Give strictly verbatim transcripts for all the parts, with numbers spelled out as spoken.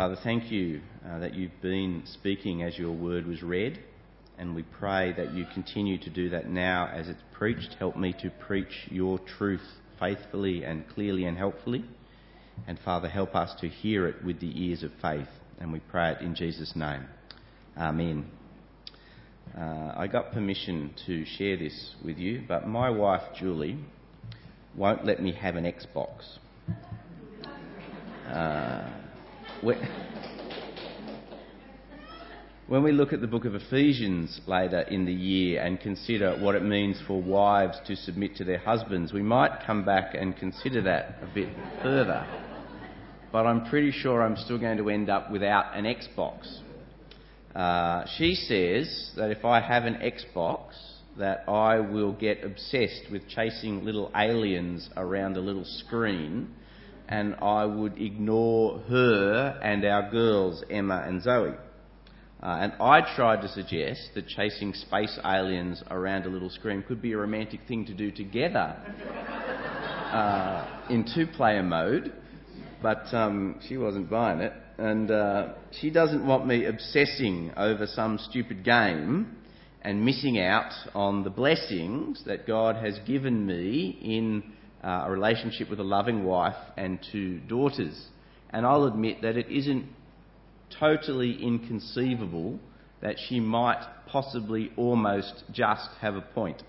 Father, thank you uh, that you've been speaking as your word was read, and we pray that you continue to do that now as it's preached. Help me to preach your truth faithfully and clearly and helpfully. And Father, help us to hear it with the ears of faith. And we pray it in Jesus' name. Amen. Uh, I got permission to share this with you, but my wife, Julie, won't let me have an Xbox. Uh, when we look at the book of Ephesians later in the year and consider what it means for wives to submit to their husbands, we might come back and consider that a bit further. But I'm pretty sure I'm still going to end up without an Xbox. Uh, she says that if I have an Xbox, that I will get obsessed with chasing little aliens around a little screen, and I would ignore her and our girls, Emma and Zoe. Uh, and I tried to suggest that chasing space aliens around a little screen could be a romantic thing to do together uh, in two-player mode, but um, she wasn't buying it. And uh, she doesn't want me obsessing over some stupid game and missing out on the blessings that God has given me in uh, a relationship with a loving wife and two daughters. And I'll admit that it isn't totally inconceivable that she might possibly almost just have a point.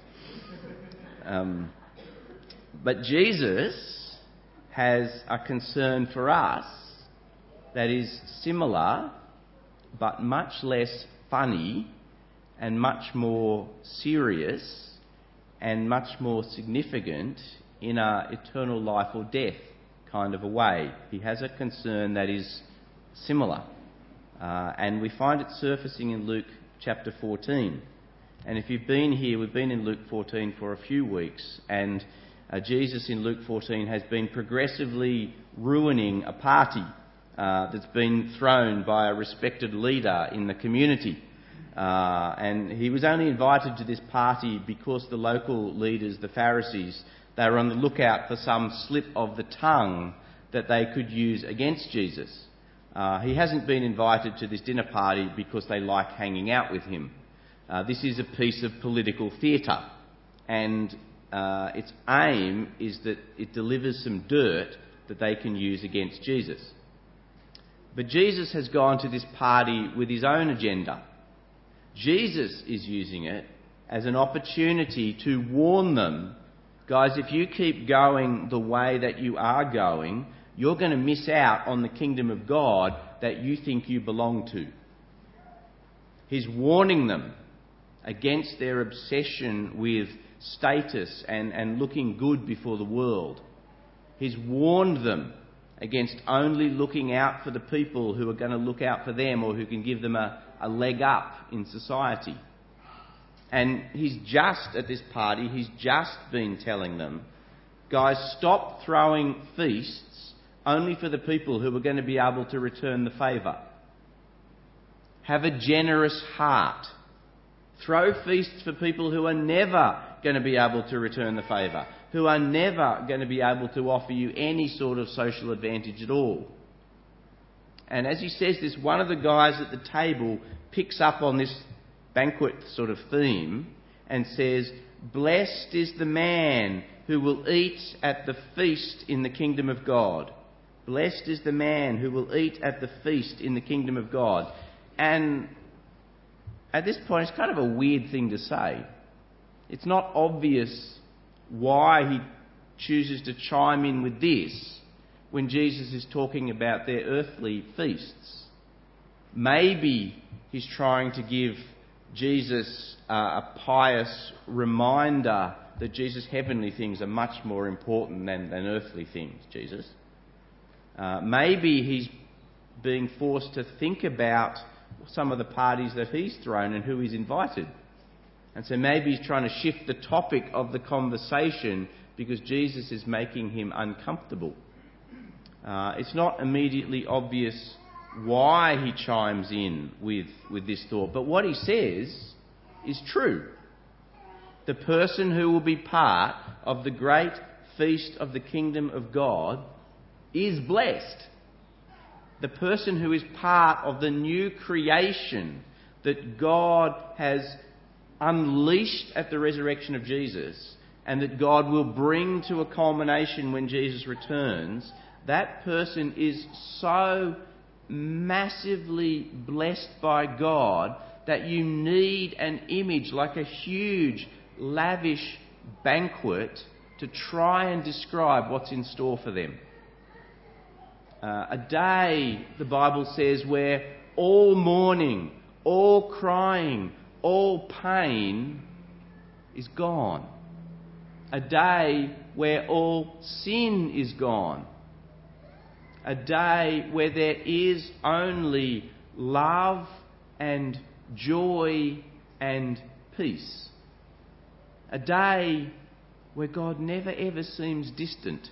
Um, but Jesus has a concern for us that is similar but much less funny and much more serious and much more significant in a eternal life or death kind of a way. He has a concern that is similar. Uh, and we find it surfacing in Luke chapter fourteen. And if you've been here, we've been in Luke fourteen for a few weeks, and uh, Jesus in Luke fourteen has been progressively ruining a party uh, that's been thrown by a respected leader in the community. Uh, and he was only invited to this party because the local leaders, the Pharisees, they were on the lookout for some slip of the tongue that they could use against Jesus. Uh, he hasn't been invited to this dinner party because they like hanging out with him. Uh, this is a piece of political theatre, and uh, its aim is that it delivers some dirt that they can use against Jesus. But Jesus has gone to this party with his own agenda. Jesus is using it as an opportunity to warn them, guys, if you keep going the way that you are going, you're going to miss out on the kingdom of God that you think you belong to. He's warning them against their obsession with status and, and looking good before the world. He's warned them against only looking out for the people who are going to look out for them or who can give them a, a leg up in society. And he's just, at this party, he's just been telling them, guys, stop throwing feasts only for the people who are going to be able to return the favour. Have a generous heart. Throw feasts for people who are never going to be able to return the favour, who are never going to be able to offer you any sort of social advantage at all. And as he says this, one of the guys at the table picks up on this banquet sort of theme and says, "Blessed is the man who will eat at the feast in the kingdom of God. Blessed is the man who will eat at the feast in the kingdom of God." And at this point, it's kind of a weird thing to say. It's not obvious why he chooses to chime in with this when Jesus is talking about their earthly feasts. Maybe he's trying to give Jesus uh, a pious reminder that Jesus' heavenly things are much more important than, than earthly things, Jesus. Uh, maybe he's being forced to think about some of the parties that he's thrown and who he's invited. And so maybe he's trying to shift the topic of the conversation because Jesus is making him uncomfortable. Uh, it's not immediately obvious why he chimes in with, with this thought, but what he says is true. The person who will be part of the great feast of the kingdom of God is blessed. the person who is part of the new creation that God has unleashed at the resurrection of Jesus and that God will bring to a culmination when Jesus returns, that person is so massively blessed by God that you need an image like a huge, lavish banquet to try and describe what's in store for them. Uh, a day, the Bible says, where all mourning, all crying, all pain is gone. A day where all sin is gone. A day where there is only love and joy and peace. A day where God never ever seems distant.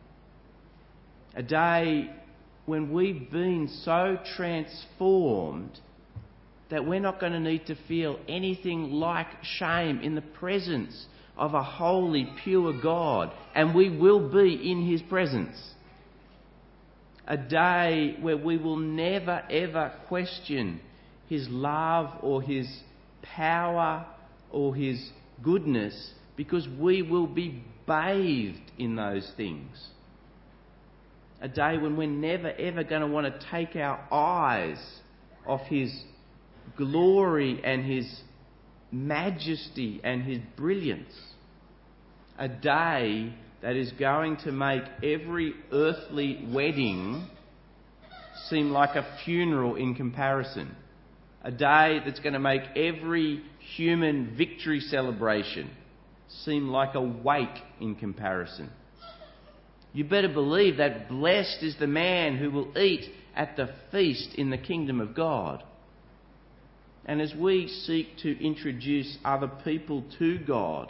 A day when we've been so transformed that we're not going to need to feel anything like shame in the presence of a holy, pure God, and we will be in His presence. A day where we will never ever question His love or His power or His goodness, because we will be bathed in those things. A day when we're never ever going to want to take our eyes off His glory and His majesty and His brilliance. A day that is going to make every earthly wedding seem like a funeral in comparison. A day that's going to make every human victory celebration seem like a wake in comparison. You better believe that blessed is the man who will eat at the feast in the kingdom of God. And as we seek to introduce other people to God,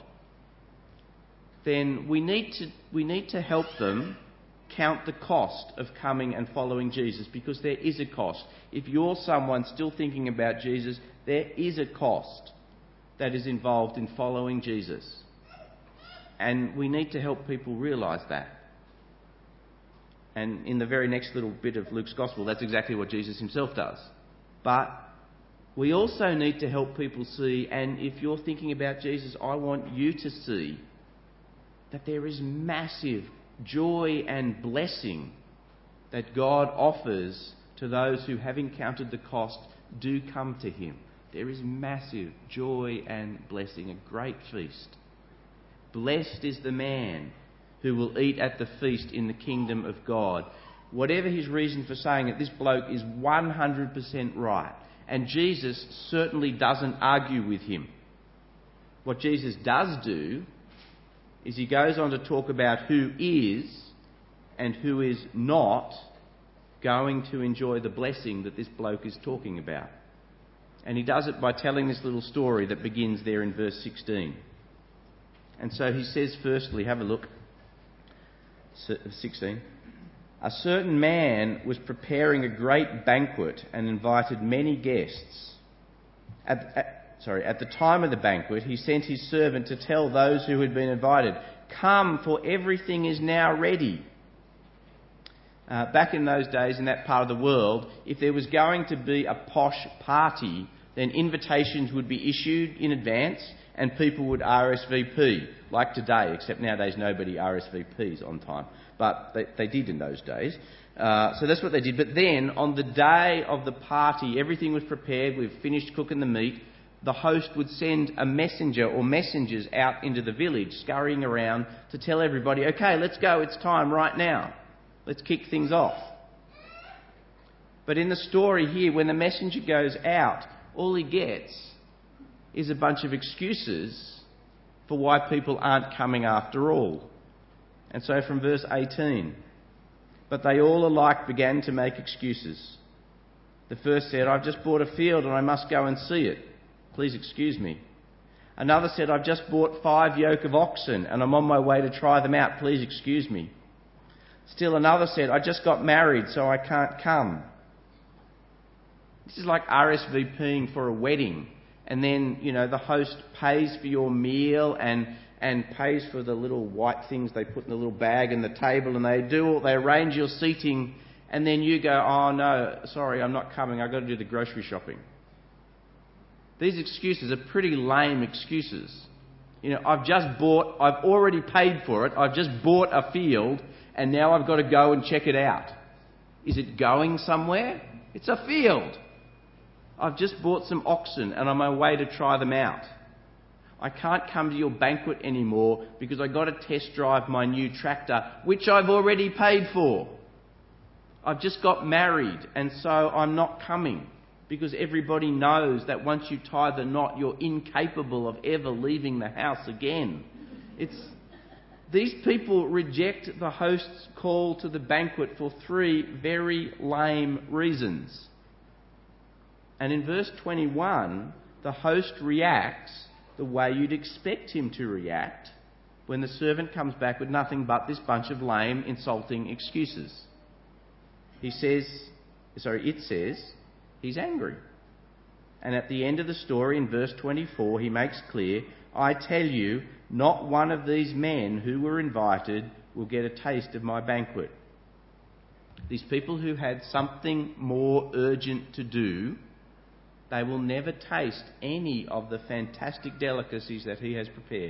then we need to we need to help them count the cost of coming and following Jesus, because there is a cost. If you're someone still thinking about Jesus, there is a cost that is involved in following Jesus. And we need to help people realise that. And in the very next little bit of Luke's Gospel, that's exactly what Jesus Himself does. But we also need to help people see, and if you're thinking about Jesus, I want you to see that there is massive joy and blessing that God offers to those who, having counted the cost, do come to Him. There is massive joy and blessing, a great feast. Blessed is the man who will eat at the feast in the kingdom of God. Whatever his reason for saying it, this bloke is one hundred percent right. And Jesus certainly doesn't argue with him. What Jesus does do is He goes on to talk about who is and who is not going to enjoy the blessing that this bloke is talking about. And He does it by telling this little story that begins there in verse sixteen. And so He says, firstly, have a look, sixteen. A certain man was preparing a great banquet and invited many guests. At, at, sorry, at the time of the banquet, he sent his servant to tell those who had been invited, "Come, for everything is now ready." Uh, back in those days, in that part of the world, if there was going to be a posh party, then invitations would be issued in advance and people would R S V P, like today, except nowadays nobody R S V Ps on time. But they, they did in those days. Uh, so that's what they did. But then, on the day of the party, everything was prepared, we've finished cooking the meat, the host would send a messenger or messengers out into the village, scurrying around to tell everybody, "Okay, let's go, it's time right now. Let's kick things off." But in the story here, when the messenger goes out, all he gets is a bunch of excuses for why people aren't coming after all. And so from verse eighteen, "But they all alike began to make excuses. The first said, 'I've just bought a field and I must go and see it. Please excuse me.' Another said, 'I've just bought five yoke of oxen and I'm on my way to try them out. Please excuse me.' Still another said, 'I just got married so I can't come.'" This is like R S V Ping for a wedding. And then, you know, the host pays for your meal and and pays for the little white things they put in the little bag and the table, and they do all, they arrange your seating, and then you go, oh no, sorry, I'm not coming, I've got to do the grocery shopping. These excuses are pretty lame excuses. You know, I've just bought, I've already paid for it, I've just bought a field, and now I've got to go and check it out. Is it going somewhere? It's a field. I've just bought some oxen and I'm on my way to try them out. I can't come to your banquet anymore because I've got to test drive my new tractor, which I've already paid for. I've just got married and so I'm not coming because everybody knows that once you tie the knot, you're incapable of ever leaving the house again. It's These people reject the host's call to the banquet for three very lame reasons. And in verse twenty-one, the host reacts the way you'd expect him to react when the servant comes back with nothing but this bunch of lame, insulting excuses. He says, sorry, it says, he's angry. And at the end of the story, in verse twenty-four, he makes clear, I tell you, not one of these men who were invited will get a taste of my banquet. These people who had something more urgent to do, they will never taste any of the fantastic delicacies that he has prepared.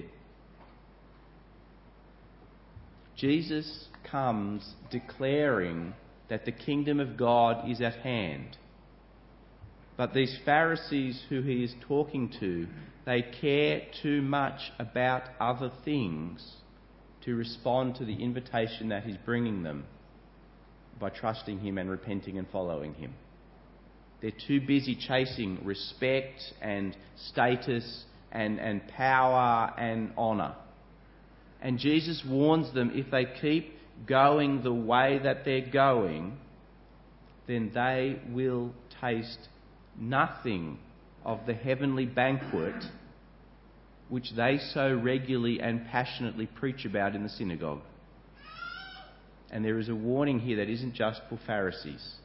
Jesus comes declaring that the kingdom of God is at hand. But these Pharisees who he is talking to, they care too much about other things to respond to the invitation that he's bringing them by trusting him and repenting and following him. They're too busy chasing respect and status and, and power and honour. And Jesus warns them, if they keep going the way that they're going, then they will taste nothing of the heavenly banquet which they so regularly and passionately preach about in the synagogue. And there is a warning here that isn't just for Pharisees.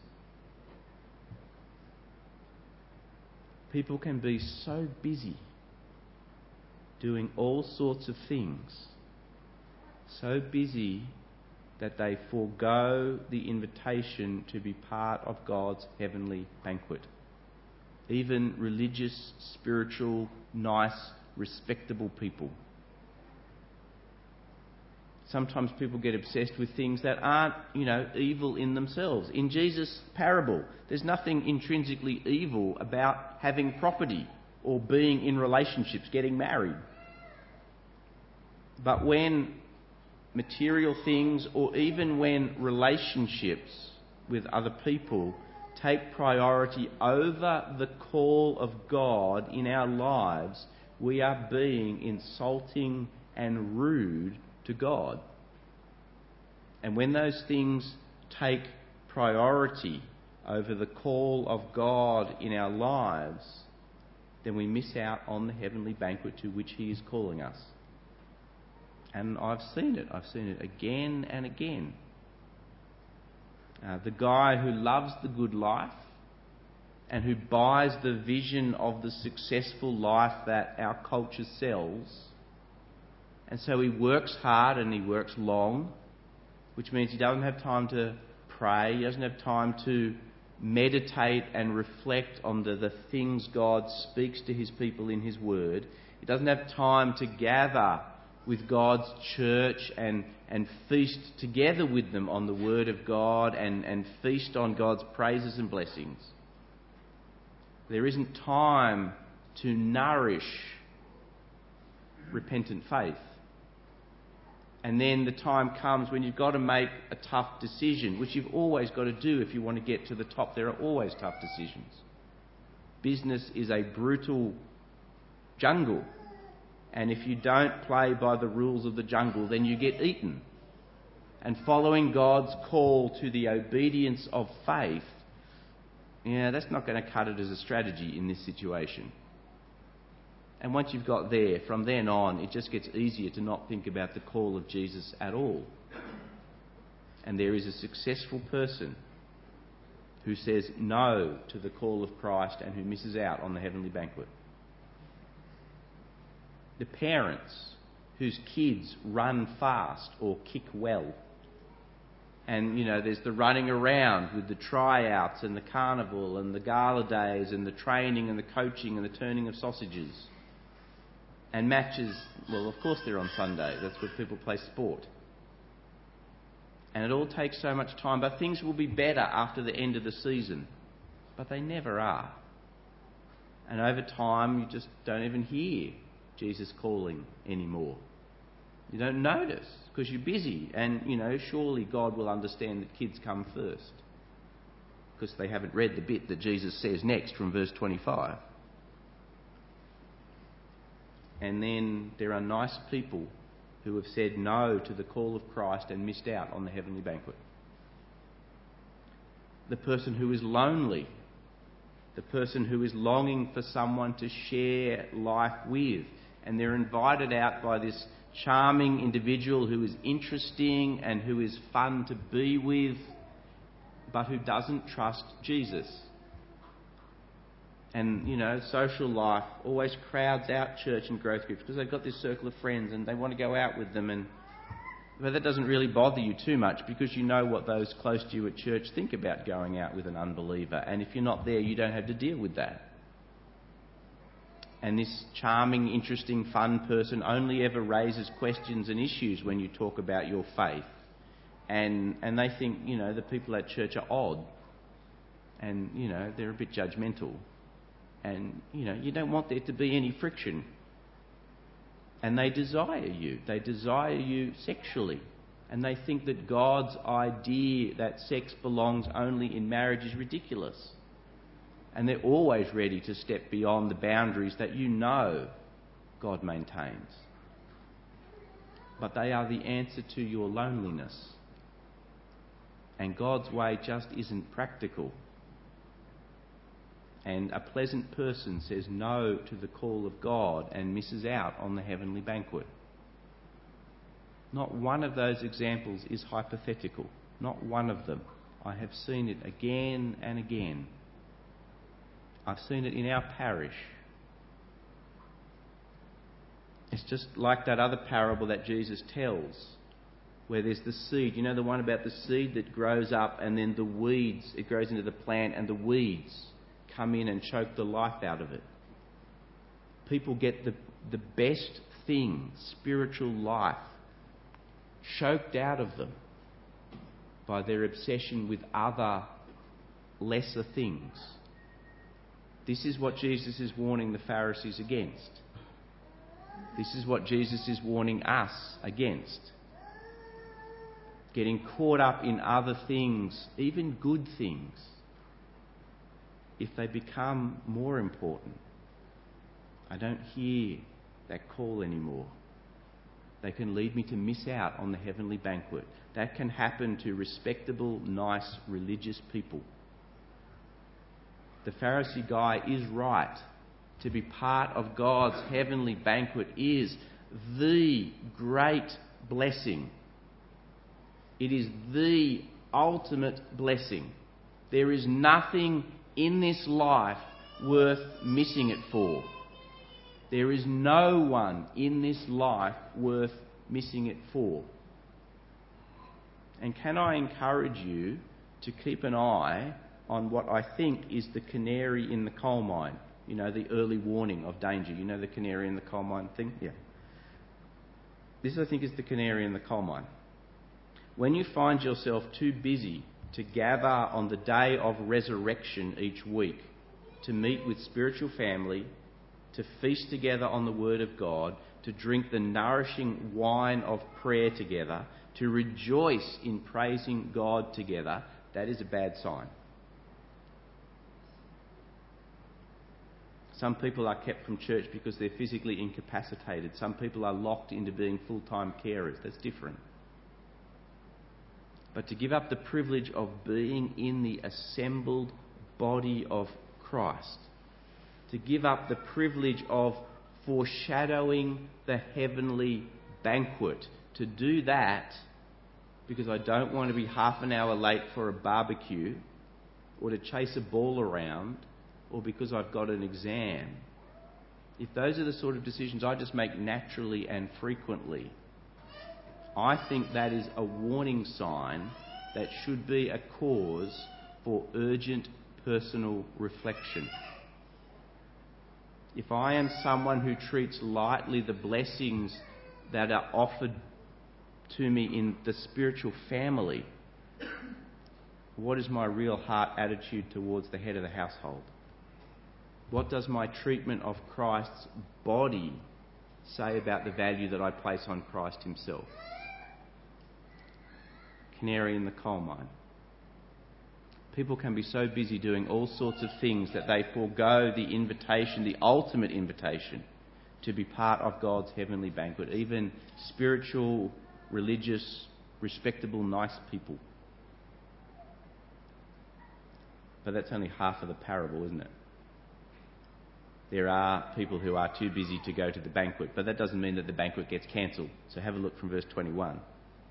People can be so busy doing all sorts of things, so busy that they forego the invitation to be part of God's heavenly banquet. Even religious, spiritual, nice, respectable people. Sometimes people get obsessed with things that aren't, you know, evil in themselves. In Jesus' parable, there's nothing intrinsically evil about having property or being in relationships, getting married. But when material things, or even when relationships with other people take priority over the call of God in our lives, we are being insulting and rude to God. And when those things take priority over the call of God in our lives, then we miss out on the heavenly banquet to which he is calling us. And I've seen it. I've seen it again and again. Uh, the guy who loves the good life and who buys the vision of the successful life that our culture sells. And so he works hard and he works long, which means he doesn't have time to pray, he doesn't have time to meditate and reflect on the, the things God speaks to his people in his word. He doesn't have time to gather with God's church and, and feast together with them on the word of God and, and feast on God's praises and blessings. There isn't time to nourish repentant faith. And then the time comes when you've got to make a tough decision, which you've always got to do if you want to get to the top. There are always tough decisions. Business is a brutal jungle. And if you don't play by the rules of the jungle, then you get eaten. And following God's call to the obedience of faith, yeah, that's not going to cut it as a strategy in this situation. And once you've got there, from then on, it just gets easier to not think about the call of Jesus at all. And there is a successful person who says no to the call of Christ and who misses out on the heavenly banquet. The parents whose kids run fast or kick well And, you know, there's the running around with the tryouts and the carnival and the gala days and the training and the coaching and the turning of sausages. And matches, well, of course they're on Sunday. That's where people play sport. And it all takes so much time. But things will be better after the end of the season. But they never are. And over time, you just don't even hear Jesus calling anymore. You don't notice because you're busy. And, you know, surely God will understand that kids come first. Because they haven't read the bit that Jesus says next from verse twenty-five. And then there are nice people who have said no to the call of Christ and missed out on the heavenly banquet. The person who is lonely, the person who is longing for someone to share life with, and they're invited out by this charming individual who is interesting and who is fun to be with, but who doesn't trust Jesus. And, you know, social life always crowds out church and growth groups because they've got this circle of friends and they want to go out with them. And but that doesn't really bother you too much because you know what those close to you at church think about going out with an unbeliever. And if you're not there, you don't have to deal with that. And this charming, interesting, fun person only ever raises questions and issues when you talk about your faith. And and they think, you know, the people at church are odd. And, you know, they're a bit judgmental. And, you know, you don't want there to be any friction. And they desire you. They desire you sexually. And they think that God's idea that sex belongs only in marriage is ridiculous. And they're always ready to step beyond the boundaries that you know God maintains. But they are the answer to your loneliness. And God's way just isn't practical. And a pleasant person says no to the call of God and misses out on the heavenly banquet. Not one of those examples is hypothetical. Not one of them. I have seen it again and again. I've seen it in our parish. It's just like that other parable that Jesus tells, where there's the seed. You know the one about the seed that grows up and then the weeds, it grows into the plant and the weeds come in and choke the life out of it. People get the, the best thing, spiritual life, choked out of them by their obsession with other lesser things. This is what Jesus is warning the Pharisees against. This is what Jesus is warning us against. Getting caught up in other things, even good things, if they become more important. I don't hear that call anymore. They can lead me to miss out on the heavenly banquet. That can happen to respectable, nice, religious people. The Pharisee guy is right. To be part of God's heavenly banquet is the great blessing. It is the ultimate blessing. There is nothing in this life worth missing it for. There is no one in this life worth missing it for. And can I encourage you to keep an eye on what I think is the canary in the coal mine? You know, the early warning of danger. You know the canary in the coal mine thing? Yeah. This, I think, is the canary in the coal mine. When you find yourself too busy to gather on the day of resurrection each week, to meet with spiritual family, to feast together on the Word of God, to drink the nourishing wine of prayer together, to rejoice in praising God together, that is a bad sign. Some people are kept from church because they're physically incapacitated. Some people are locked into being full-time carers. That's different. But to give up the privilege of being in the assembled body of Christ, to give up the privilege of foreshadowing the heavenly banquet, to do that because I don't want to be half an hour late for a barbecue or to chase a ball around or because I've got an exam. If those are the sort of decisions I just make naturally and frequently, I think that is a warning sign that should be a cause for urgent personal reflection. If I am someone who treats lightly the blessings that are offered to me in the spiritual family, what is my real heart attitude towards the head of the household? What does my treatment of Christ's body say about the value that I place on Christ himself? Canary in the coal mine. People can be so busy doing all sorts of things that they forego the invitation, the ultimate invitation, to be part of God's heavenly banquet. Even spiritual, religious, respectable, nice people. But that's only half of the parable, isn't it? There are people who are too busy to go to the banquet, but that doesn't mean that the banquet gets cancelled. So have a look from verse twenty-one.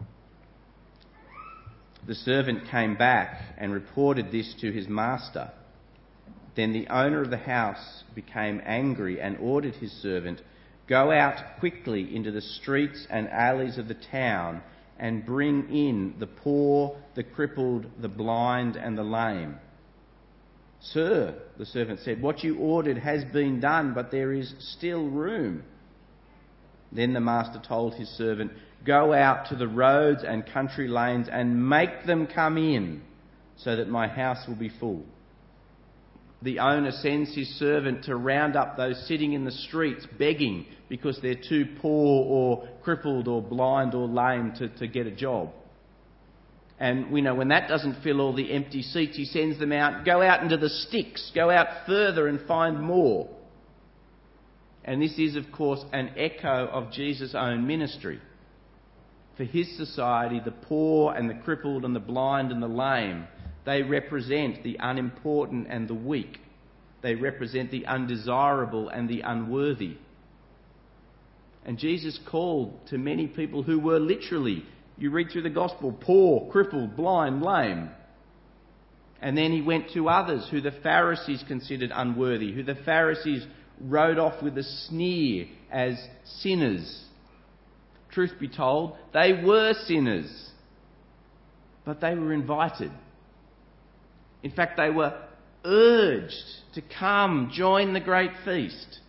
The servant came back and reported this to his master. Then the owner of the house became angry and ordered his servant, "Go out quickly into the streets and alleys of the town and bring in the poor, the crippled, the blind and the lame." "Sir," the servant said, "what you ordered has been done, but there is still room." Then the master told his servant, "Go out to the roads and country lanes and make them come in, so that my house will be full." The owner sends his servant to round up those sitting in the streets begging because they're too poor or crippled or blind or lame to, to get a job. And we know when that doesn't fill all the empty seats, he sends them out, "Go out into the sticks, go out further and find more." And this is, of course, an echo of Jesus' own ministry. For his society, the poor and the crippled and the blind and the lame, they represent the unimportant and the weak. They represent the undesirable and the unworthy. And Jesus called to many people who were literally, you read through the gospel, poor, crippled, blind, lame. And then he went to others who the Pharisees considered unworthy, who the Pharisees wrote off with a sneer as sinners. Truth be told, they were sinners, but they were invited. In fact, they were urged to come join the great feast.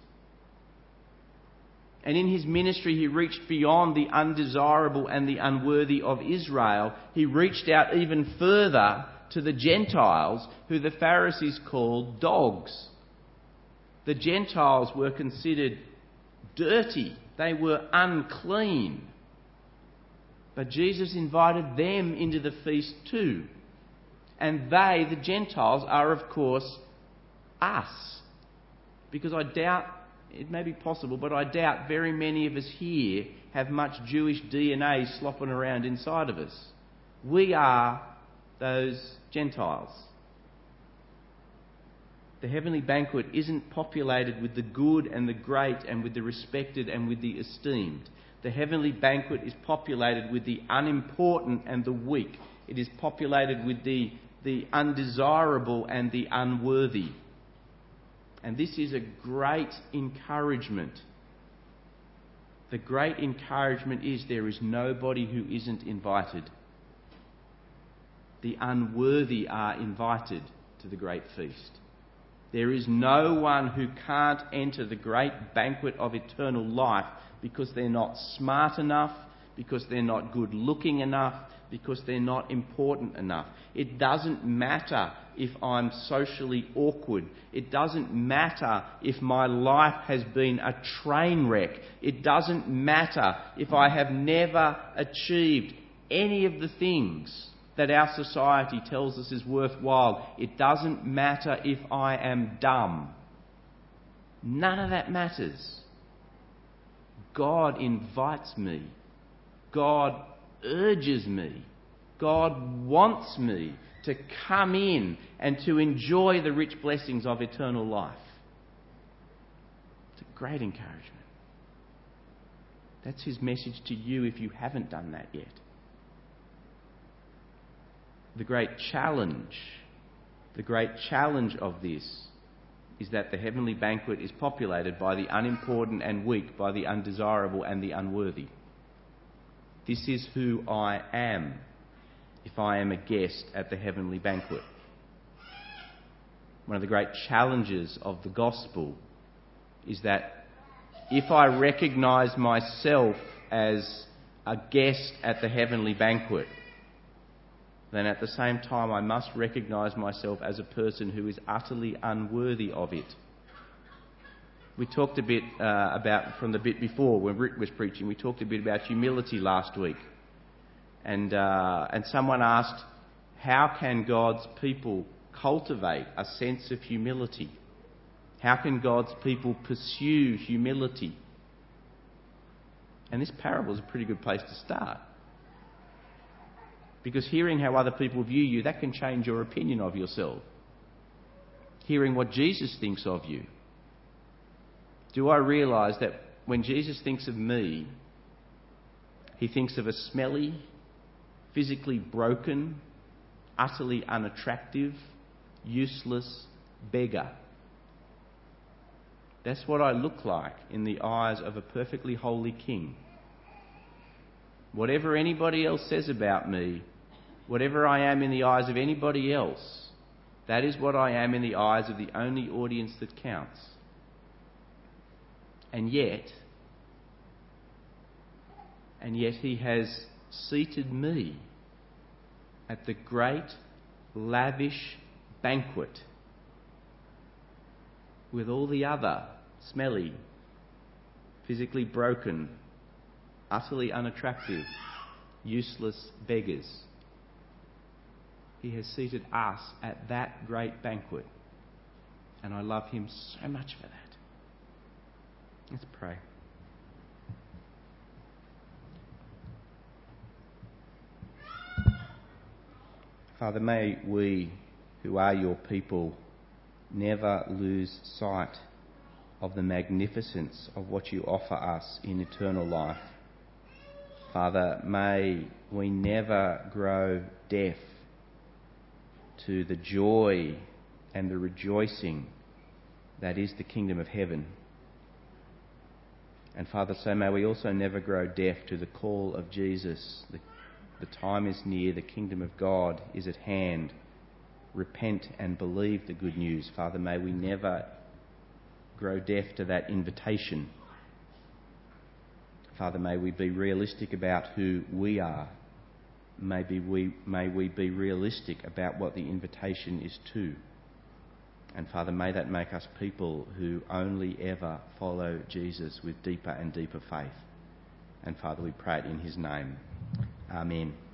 And in his ministry, he reached beyond the undesirable and the unworthy of Israel. He reached out even further to the Gentiles, who the Pharisees called dogs. The Gentiles were considered dirty. They were unclean. But Jesus invited them into the feast too. And they, the Gentiles, are of course us. Because I doubt, it may be possible, but I doubt very many of us here have much Jewish D N A slopping around inside of us. We are those Gentiles. The heavenly banquet isn't populated with the good and the great and with the respected and with the esteemed. The heavenly banquet is populated with the unimportant and the weak. It is populated with the, the undesirable and the unworthy. And this is a great encouragement. The great encouragement is there is nobody who isn't invited. The unworthy are invited to the great feast. There is no one who can't enter the great banquet of eternal life because they're not smart enough, because they're not good looking enough, because they're not important enough. It doesn't matter if I'm socially awkward. It doesn't matter if my life has been a train wreck. It doesn't matter if I have never achieved any of the things that our society tells us is worthwhile. It doesn't matter if I am dumb. None of that matters. God invites me. God urges me. God wants me to come in and to enjoy the rich blessings of eternal life. It's a great encouragement. That's his message to you if you haven't done that yet. The great challenge, the great challenge of this is that the heavenly banquet is populated by the unimportant and weak, by the undesirable and the unworthy. This is who I am. if I am a guest at the heavenly banquet. One of the great challenges of the gospel is that if I recognise myself as a guest at the heavenly banquet, then at the same time I must recognise myself as a person who is utterly unworthy of it. We talked a bit uh, about, from the bit before when Rick was preaching, we talked a bit about humility last week. And, uh, and someone asked, how can God's people cultivate a sense of humility? How can God's people pursue humility? And this parable is a pretty good place to start. Because hearing how other people view you, that can change your opinion of yourself. Hearing what Jesus thinks of you. Do I realise that when Jesus thinks of me, he thinks of a smelly, physically broken, utterly unattractive, useless beggar. That's what I look like in the eyes of a perfectly holy king. Whatever anybody else says about me, whatever I am in the eyes of anybody else, that is what I am in the eyes of the only audience that counts. And yet, and yet he has seated me at the great, lavish banquet with all the other smelly, physically broken, utterly unattractive, useless beggars. He has seated us at that great banquet. And I love him so much for that. Let's pray. Father, may we, who are your people, never lose sight of the magnificence of what you offer us in eternal life. Father, may we never grow deaf to the joy and the rejoicing that is the kingdom of heaven. And Father, so may we also never grow deaf to the call of Jesus. The, the time is near, the kingdom of God is at hand. Repent and believe the good news. Father, may we never grow deaf to that invitation. Father, may we be realistic about who we are. Maybe we, may we be realistic about what the invitation is to. And Father, may that make us people who only ever follow Jesus with deeper and deeper faith. And Father, we pray it in his name. Amen.